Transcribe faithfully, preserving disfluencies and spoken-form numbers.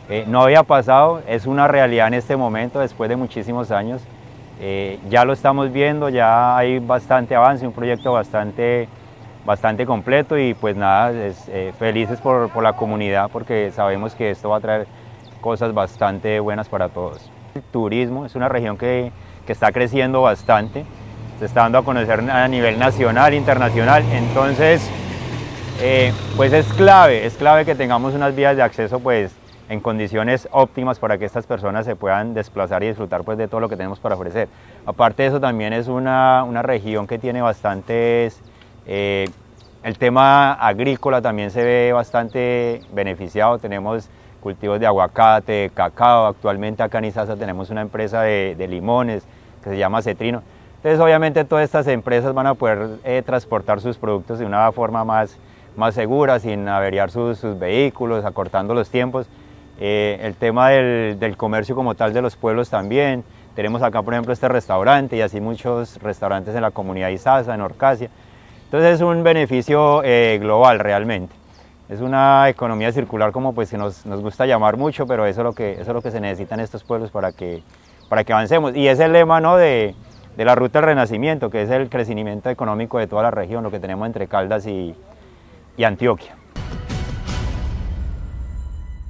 Eh, no había pasado, es una realidad en este momento, después de muchísimos años. Eh, ya lo estamos viendo, ya hay bastante avance, un proyecto bastante, bastante completo y pues nada, es, eh, felices por, por la comunidad porque sabemos que esto va a traer cosas bastante buenas para todos. El turismo es una región que, que está creciendo bastante, se está dando a conocer a nivel nacional, internacional, entonces eh, pues es clave, es clave que tengamos unas vías de acceso pues en condiciones óptimas para que estas personas se puedan desplazar y disfrutar pues de todo lo que tenemos para ofrecer. Aparte de eso también es una, una región que tiene bastantes, eh, el tema agrícola también se ve bastante beneficiado, tenemos cultivos de aguacate, de cacao, actualmente acá en Izaza tenemos una empresa de, de limones que se llama Cetrino. Entonces obviamente todas estas empresas van a poder eh, transportar sus productos de una forma más, más segura, sin averiar sus, sus vehículos, acortando los tiempos. Eh, el tema del, del comercio como tal de los pueblos también. Tenemos acá por ejemplo este restaurante y así muchos restaurantes en la comunidad de Izaza, en Orcasia. Entonces es un beneficio eh, global realmente. Es una economía circular como pues que nos, nos gusta llamar mucho, pero eso es lo que, eso es lo que se necesita en estos pueblos para que, para que avancemos. Y es el lema, ¿no?, de, de la Ruta del Renacimiento, que es el crecimiento económico de toda la región, lo que tenemos entre Caldas y, y Antioquia.